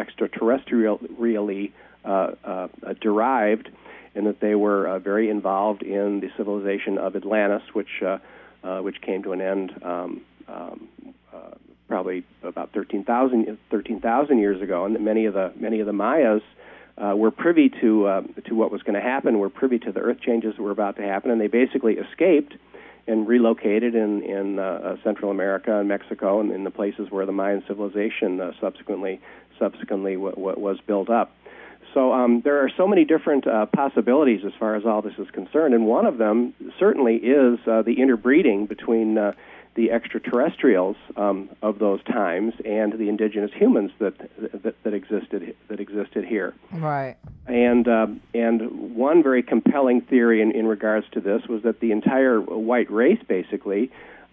derived, and that they were very involved in the civilization of Atlantis, which came to an end probably about 13,000 years ago, and that many of the Mayas were privy to what was going to happen, were privy to the earth changes that were about to happen, and they basically escaped and relocated in Central America and Mexico and in the places where the Mayan civilization subsequently was built up. So there are so many different possibilities as far as all this is concerned, and one of them certainly is the interbreeding between the extraterrestrials of those times and the indigenous humans that existed here. Right. And one very compelling theory in regards to this was that the entire white race basically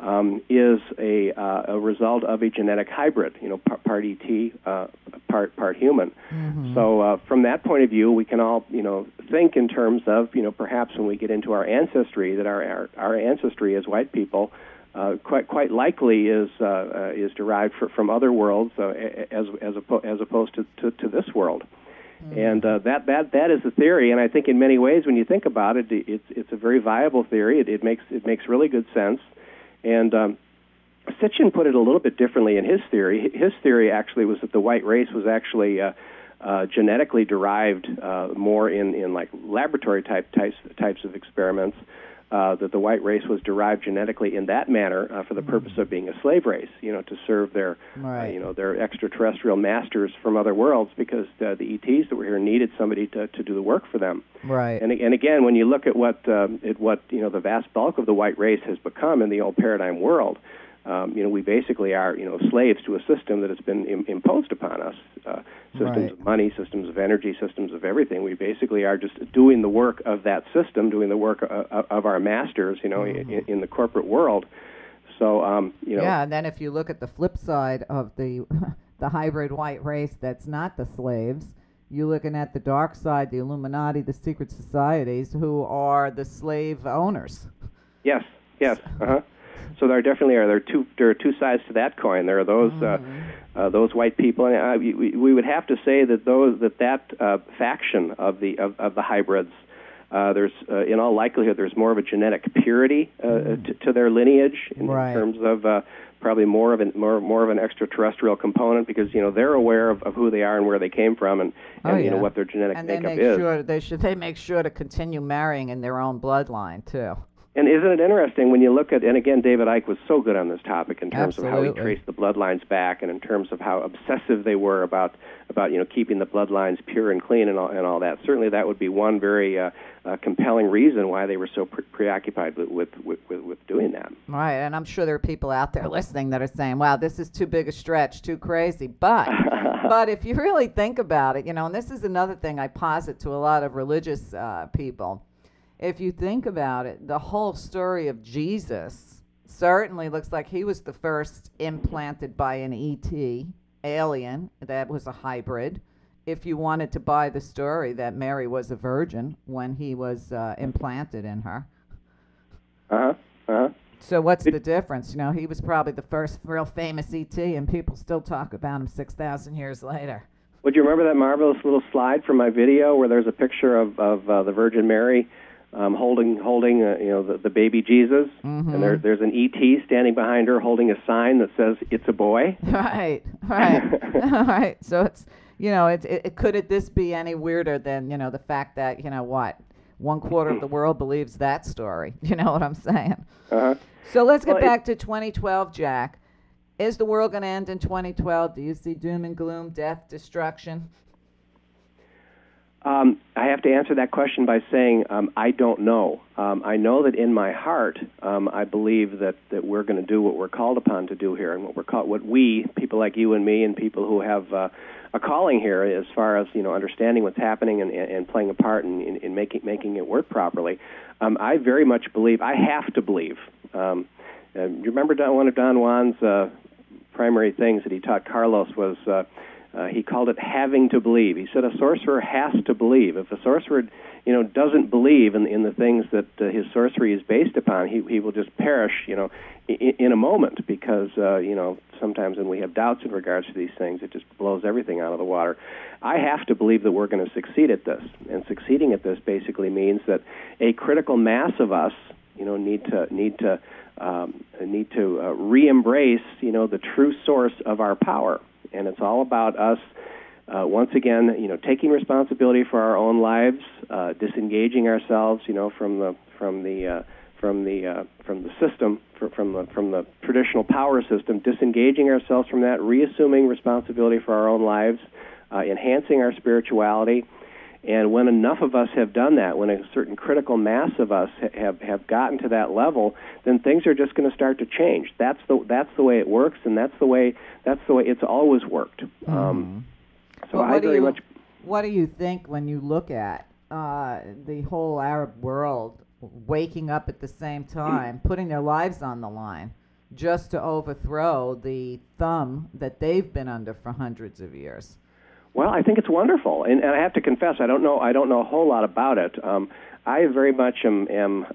is a result of a genetic hybrid, part ET, part human. Mm-hmm. So from that point of view, we can all think in terms of perhaps when we get into our ancestry, that our ancestry as white people quite likely is derived from other worlds as opposed to this world. Mm-hmm. And that is the theory, and I think in many ways when you think about it, it's a very viable theory. It makes really good sense. And Sitchin put it a little bit differently in his theory. His theory actually was that the white race was actually genetically derived more in like laboratory types of experiments. That the white race was derived genetically in that manner for the purpose of being a slave race, to serve their, their extraterrestrial masters from other worlds, because the ETs that were here needed somebody to do the work for them. Right. And again, when you look at what the vast bulk of the white race has become in the old paradigm world, we basically are slaves to a system that has been imposed upon us. Systems of money, systems of energy, systems of everything. We basically are just doing the work of that system, doing the work of our masters, in the corporate world. So, Yeah, and then if you look at the flip side of the hybrid white race that's not the slaves, you're looking at the dark side, the Illuminati, the secret societies, who are the slave owners. Yes. Uh-huh. So there definitely are. There are two sides to that coin. There are those white people, and we would have to say that that faction of the hybrids, there's in all likelihood there's more of a genetic purity to their lineage in terms of probably more of an extraterrestrial component, because they're aware of who they are and where they came from and what their genetic makeup is. They make sure to continue marrying in their own bloodline too. And isn't it interesting when you look at, and again, David Icke was so good on this topic in terms of how he traced the bloodlines back, and in terms of how obsessive they were about keeping the bloodlines pure and clean and all that. Certainly, that would be one very compelling reason why they were so preoccupied with doing that. All right, and I'm sure there are people out there listening that are saying, wow, this is too big a stretch, too crazy. But if you really think about it, and this is another thing I posit to a lot of religious people. If you think about it, the whole story of Jesus certainly looks like he was the first implanted by an ET, alien, that was a hybrid. If you wanted to buy the story that Mary was a virgin when he was implanted in her. So what's the difference? He was probably the first real famous ET, and people still talk about him 6,000 years later. Would you remember that marvelous little slide from my video where there's a picture of the Virgin Mary holding the baby Jesus, and there's an ET standing behind her holding a sign that says it's a boy? Right. Right. So it's could this be any weirder than the fact that 1/4 of the world believes that story? You know what I'm saying? So let's get back to 2012, Jack. Is the world going to end in 2012? Do you see doom and gloom, death, destruction? I have to answer that question by saying I don't know. I know that in my heart, I believe that we're going to do what we're called upon to do here, and what we, people like you and me, and people who have a calling here, as far as understanding what's happening and playing a part in making it work properly. I very much believe. I have to believe. You remember one of Don Juan's primary things that he taught Carlos was. He called it having to believe. He said a sorcerer has to believe. If a sorcerer, doesn't believe in the things that his sorcery is based upon, he will just perish, in a moment, because, sometimes when we have doubts in regards to these things, it just blows everything out of the water. I have to believe that we're going to succeed at this, and succeeding at this basically means that a critical mass of us, need to re-embrace, the true source of our power. And it's all about us, once again, taking responsibility for our own lives, disengaging ourselves, from the system, from the traditional power system, disengaging ourselves from that, reassuming responsibility for our own lives, enhancing our spirituality. And when enough of us have done that, when a certain critical mass of us have gotten to that level, then things are just going to start to change. That's the way it works, and that's the way it's always worked. So I very much. What do you think when you look at the whole Arab world waking up at the same time, putting their lives on the line, just to overthrow the thumb that they've been under for hundreds of years? Well, I think it's wonderful, and I have to confess, I don't know a whole lot about it. I very much am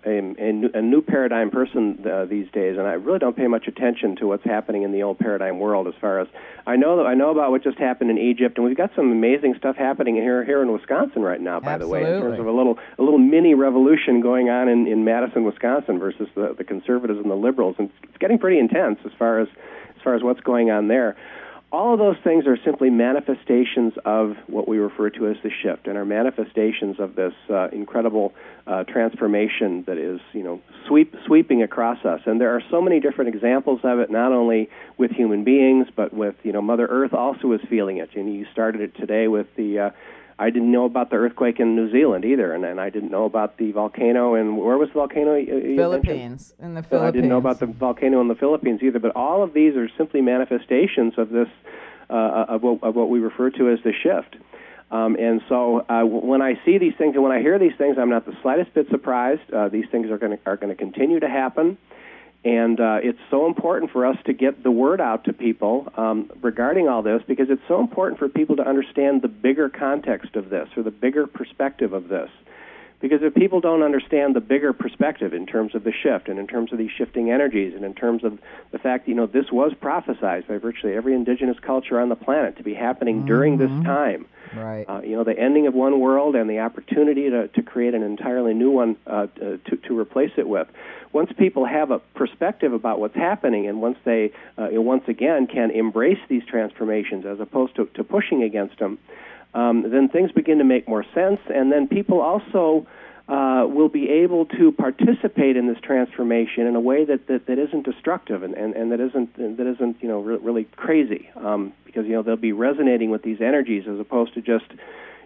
a new paradigm person these days, and I really don't pay much attention to what's happening in the old paradigm world. As far as I know about what just happened in Egypt, and we've got some amazing stuff happening here in Wisconsin right now. By Absolutely. the way, in terms of a little mini revolution going on in Madison, Wisconsin, versus the conservatives and the liberals, and it's getting pretty intense as far as what's going on there. All of those things are simply manifestations of what we refer to as the shift, and are manifestations of this incredible transformation that is, sweeping across us. And there are so many different examples of it, not only with human beings, but with, Mother Earth also is feeling it. And you started it today with the. I didn't know about the earthquake in New Zealand either, and I didn't know about the volcano. And where was the volcano? Philippines. In the Philippines. I didn't know about the volcano in the Philippines either. But all of these are simply manifestations of this, of what we refer to as the shift. And so when I see these things and when I hear these things, I'm not the slightest bit surprised. These things are going to continue to happen. And it's so important for us to get the word out to people regarding all this, because it's so important for people to understand the bigger context of this, or the bigger perspective of this. Because if people don't understand the bigger perspective in terms of the shift, and in terms of these shifting energies, and in terms of the fact that, this was prophesied by virtually every indigenous culture on the planet to be happening during this time. Right. The ending of one world and the opportunity to create an entirely new one to replace it with. Once people have a perspective about what's happening, and once they once again can embrace these transformations as opposed to pushing against them, then things begin to make more sense, and then people also will be able to participate in this transformation in a way that isn't destructive and that isn't really crazy, because they'll be resonating with these energies as opposed to just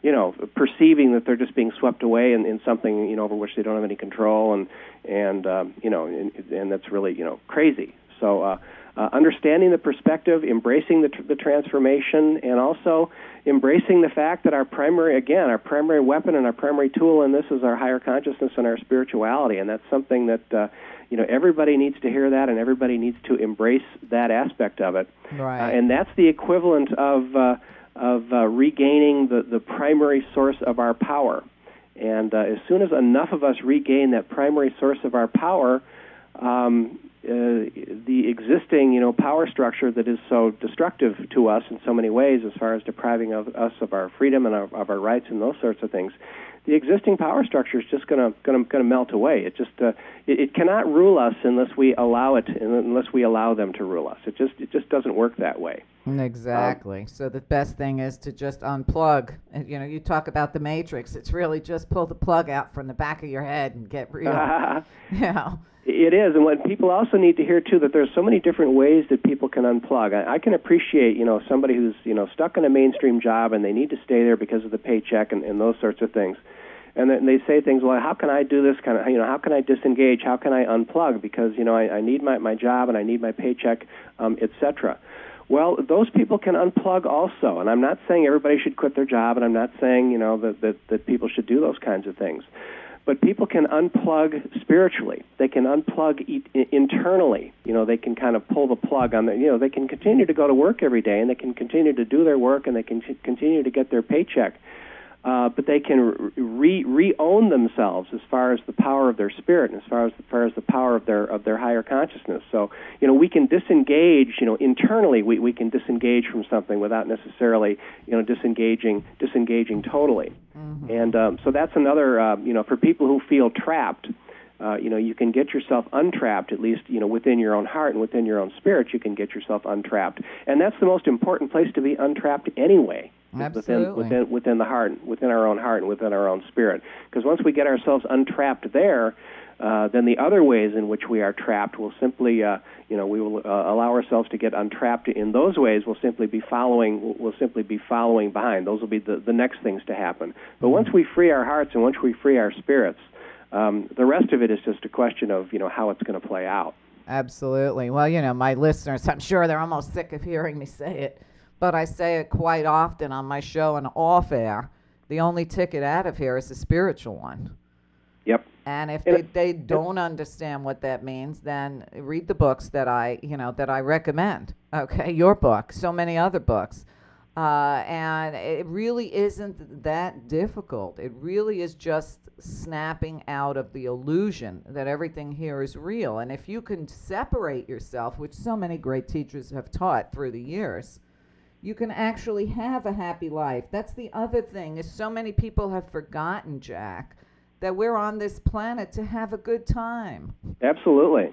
perceiving that they're just being swept away in something, over which they don't have any control, and that's really, crazy. So understanding the perspective, embracing the transformation, and also embracing the fact that our primary weapon and our primary tool in this is our higher consciousness and our spirituality, and that's something that everybody needs to hear that, and everybody needs to embrace that aspect of it. Right. And that's the equivalent of regaining the primary source of our power. And as soon as enough of us regain that primary source of our power, the existing, power structure that is so destructive to us in so many ways, as far as depriving us of our freedom and of our rights and those sorts of things, the existing power structure is just going to melt away. It just it cannot rule us unless we allow it, unless we allow them to rule us. It just doesn't work that way. Exactly. So the best thing is to just unplug. And, you talk about the Matrix. It's really just pull the plug out from the back of your head and get real. It is, and what people also need to hear too, that there's so many different ways that people can unplug. I can appreciate, somebody who's, stuck in a mainstream job and they need to stay there because of the paycheck and those sorts of things. And then they say things, well, how can I do this kind of, how can I disengage? How can I unplug? Because, I need my job and I need my paycheck, etc. Well, those people can unplug also, and I'm not saying everybody should quit their job, and I'm not saying, that people should do those kinds of things. But people can unplug spiritually. They can unplug internally. They can kind of pull the plug on the, they can continue to go to work every day, and they can continue to do their work, and they can continue to get their paycheck. But they can re-own themselves as far as the power of their spirit and as far as the power of their higher consciousness. So, we can disengage, internally we can disengage from something without necessarily, disengaging totally. Mm-hmm. And so that's another, for people who feel trapped, you can get yourself untrapped, at least, within your own heart and within your own spirit, you can get yourself untrapped. And that's the most important place to be untrapped anyway. Absolutely. Within the heart, within our own heart and within our own spirit. Because once we get ourselves untrapped there, then the other ways in which we are trapped will simply, we will allow ourselves to get untrapped in those ways. We'll simply be following behind. Those will be the next things to happen. But once we free our hearts and once we free our spirits, the rest of it is just a question of, how it's going to play out. Absolutely. Well, my listeners, I'm sure they're almost sick of hearing me say it, but I say it quite often on my show and off air. The only ticket out of here is the spiritual one. Yep. And if they don't understand what that means, then read the books that I recommend. Okay, your book, so many other books. And it really isn't that difficult. It really is just snapping out of the illusion that everything here is real. And if you can separate yourself, which so many great teachers have taught through the years, you can actually have a happy life. That's the other thing, is so many people have forgotten, Jack, that we're on this planet to have a good time. Absolutely.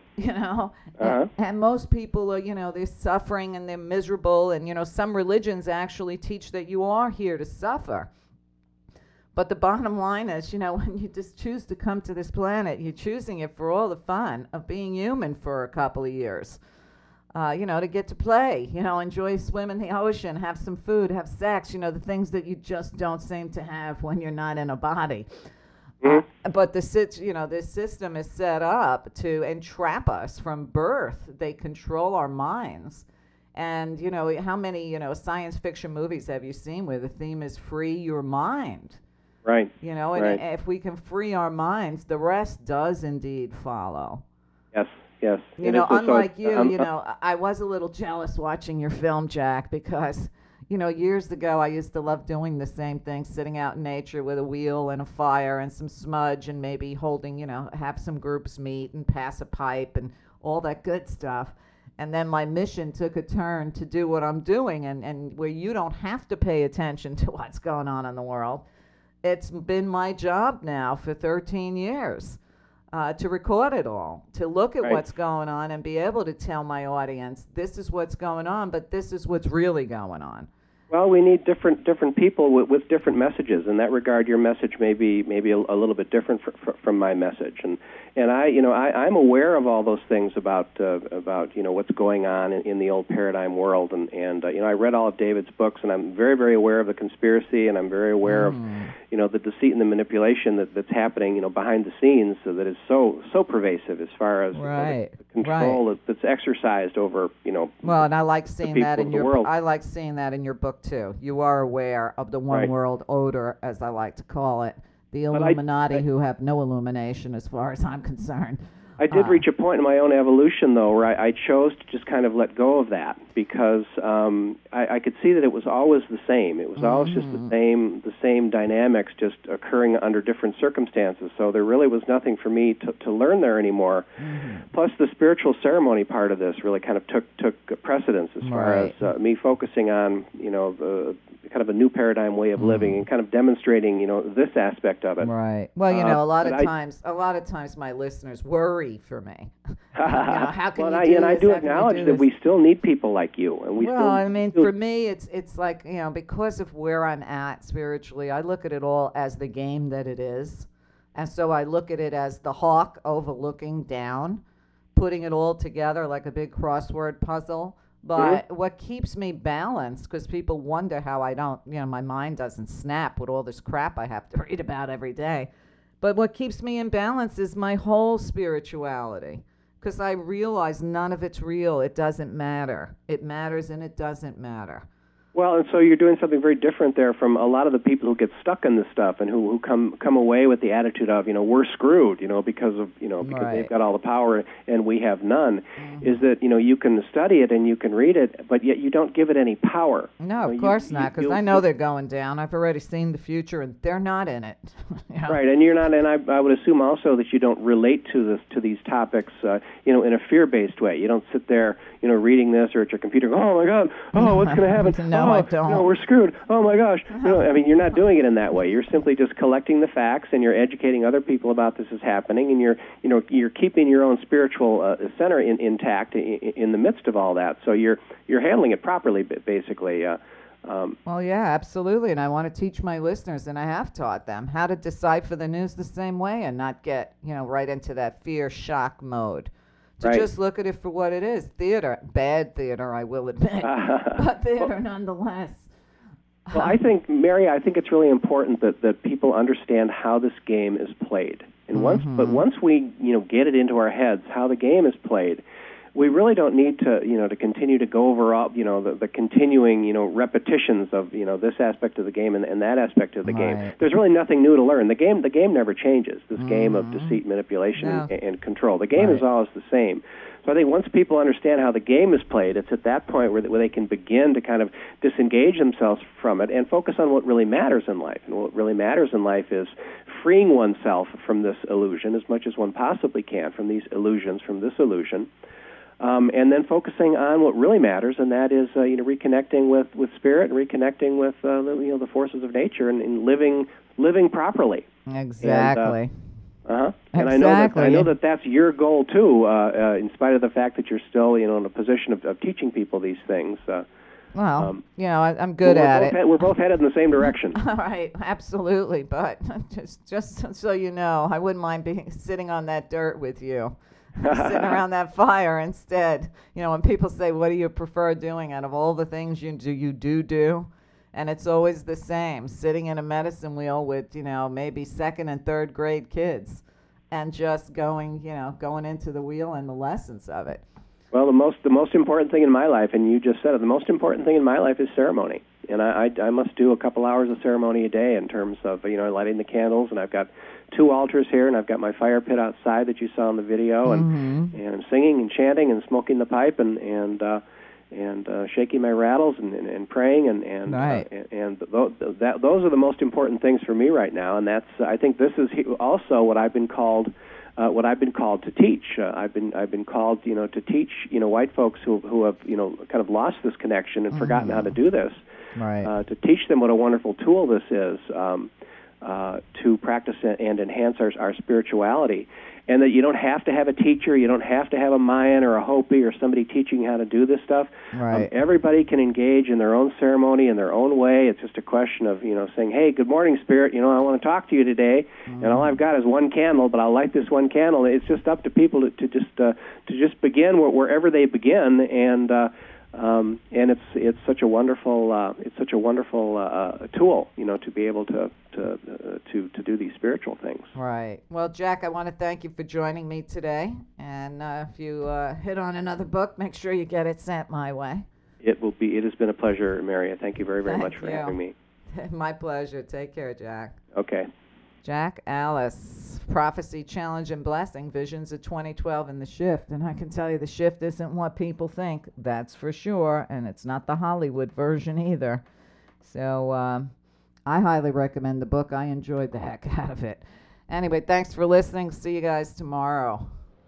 And most people are, they're suffering and they're miserable, and, some religions actually teach that you are here to suffer. But the bottom line is, when you just choose to come to this planet, you're choosing it for all the fun of being human for a couple of years. To get to play, enjoy swim in the ocean, have some food, have sex, the things that you just don't seem to have when you're not in a body. But this system is set up to entrap us from birth. They control our minds. And, how many, science fiction movies have you seen where the theme is free your mind? Right. And right. If we can free our minds, the rest does indeed follow. Yes. Yes. Unlike you, I was a little jealous watching your film, Jack, because, years ago I used to love doing the same thing, sitting out in nature with a wheel and a fire and some smudge and maybe holding, have some groups meet and pass a pipe and all that good stuff. And then my mission took a turn to do what I'm doing, and where you don't have to pay attention to what's going on in the world. It's been my job now for 13 years. To record it all, to look at what's going on and be able to tell my audience, this is what's going on, but this is what's really going on. Well, we need different people with different messages. In that regard, your message may be a little bit different from my message. And I'm aware of all those things about what's going on in the old paradigm world. And I read all of David's books, and I'm very, very aware of the conspiracy, and I'm very aware of the deceit and the manipulation that's happening behind the scenes, so that is so pervasive as far as the control that's exercised over Well, and I like seeing that in your world. I like seeing that in your book too. You are aware of the one world order, as I like to call it, the Illuminati, who have no illumination as far as I'm concerned. I did reach a point in my own evolution, though, where I chose to just kind of let go of that, because I could see that it was always the same. It was always just the same dynamics, just occurring under different circumstances. So there really was nothing for me to learn there anymore. Plus, the spiritual ceremony part of this really kind of took precedence as far as me focusing on the kind of a new paradigm way of living and kind of demonstrating this aspect of it. Right. Well, a lot of times my listeners worry for me. How can you do this? And I do acknowledge that we still need people like you, and for me, it's like because of where I'm at spiritually, I look at it all as the game that it is, and so I look at it as the hawk overlooking down, putting it all together like a big crossword puzzle. But what keeps me balanced, because people wonder how I don't, my mind doesn't snap with all this crap I have to read about every day. But what keeps me in balance is my whole spirituality, because I realize none of it's real. It doesn't matter. It matters and it doesn't matter. Well, and so you're doing something very different there from a lot of the people who get stuck in this stuff and who come away with the attitude of, we're screwed, because they've got all the power and we have none. Is that, you can study it and you can read it, but yet you don't give it any power. No, of course not, because I know they're going down. I've already seen the future, and they're not in it. Right, and you're not, and I would assume also that you don't relate to these topics, in a fear-based way. You don't sit there, reading this or at your computer, going, oh my God, what's going to happen? No, I don't. No, we're screwed. Oh my gosh. You're not doing it in that way. You're simply just collecting the facts, and you're educating other people about this is happening, and you're keeping your own spiritual center intact in the midst of all that. So you're handling it properly, basically. Well, yeah, absolutely. And I want to teach my listeners, and I have taught them, how to decipher the news the same way and not get, right into that fear shock mode. To just look at it for what it is. Theater. Bad theater, I will admit. But theater nonetheless. Well, I think, Mary, it's really important that people understand how this game is played. And once we, get it into our heads how the game is played, we really don't need to, to continue to go over all, the continuing, repetitions of, this aspect of the game and that aspect of the game. There's really nothing new to learn. The game never changes. This game of deceit, manipulation, and control. The game is always the same. So I think once people understand how the game is played, it's at that point where they can begin to kind of disengage themselves from it and focus on what really matters in life. And what really matters in life is freeing oneself from this illusion as much as one possibly can, from these illusions, from this illusion. And then focusing on what really matters, and that is, reconnecting with spirit and reconnecting with, the forces of nature and living properly. Exactly. And exactly. I know that that's your goal too. In spite of the fact that you're still, in a position of teaching people these things. I'm good at it. We're both headed in the same direction. All right, absolutely. But just so you know, I wouldn't mind sitting on that dirt with you. Sitting around that fire instead. When people say, what do you prefer doing out of all the things you do? And it's always the same, sitting in a medicine wheel with, maybe second and third grade kids and just going into the wheel and the lessons of it. Well, the most important thing in my life, and you just said it, the most important thing in my life is ceremony. And I must do a couple hours of ceremony a day in terms of, lighting the candles, and I've got 2 altars here, and I've got my fire pit outside that you saw in the video, and singing and chanting and smoking the pipe and shaking my rattles and praying and those are the most important things for me right now. And that's I think this is also what I've been called to teach. I've been called to teach white folks who have kind of lost this connection and forgotten how to do this. To teach them what a wonderful tool this is. To practice and enhance our spirituality. and that you don't have to have a teacher, you don't have to have a Mayan or a Hopi or somebody teaching you how to do this stuff. Right. Everybody can engage in their own ceremony in their own way. It's just a question of, saying, hey, good morning, Spirit, I want to talk to you today, and all I've got is one candle, but I'll light this one candle. It's just up to people to just begin wherever they begin, and it's such a wonderful tool, to be able to do these spiritual things. Right. Well, Jack, I want to thank you for joining me today. And if you hit on another book, make sure you get it sent my way. It has been a pleasure, Maria. Thank you very, very much for having me. My pleasure. Take care, Jack. Okay. Jack Alice, Prophecy, Challenge, and Blessing, Visions of 2012 and The Shift. And I can tell you the shift isn't what people think, that's for sure, and it's not the Hollywood version either. So I highly recommend the book. I enjoyed the heck out of it. Anyway, thanks for listening. See you guys tomorrow.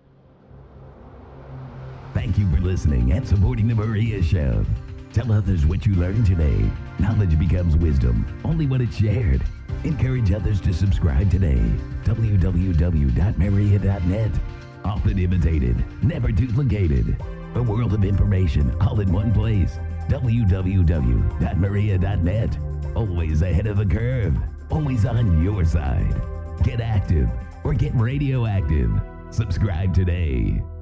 Thank you for listening and supporting The Maria Show. Tell others what you learned today. Knowledge becomes wisdom only when it's shared. Encourage others to subscribe today. www.maria.net. Often imitated, never duplicated. A world of information all in one place. www.maria.net. Always ahead of the curve. Always on your side. Get active or get radioactive. Subscribe today.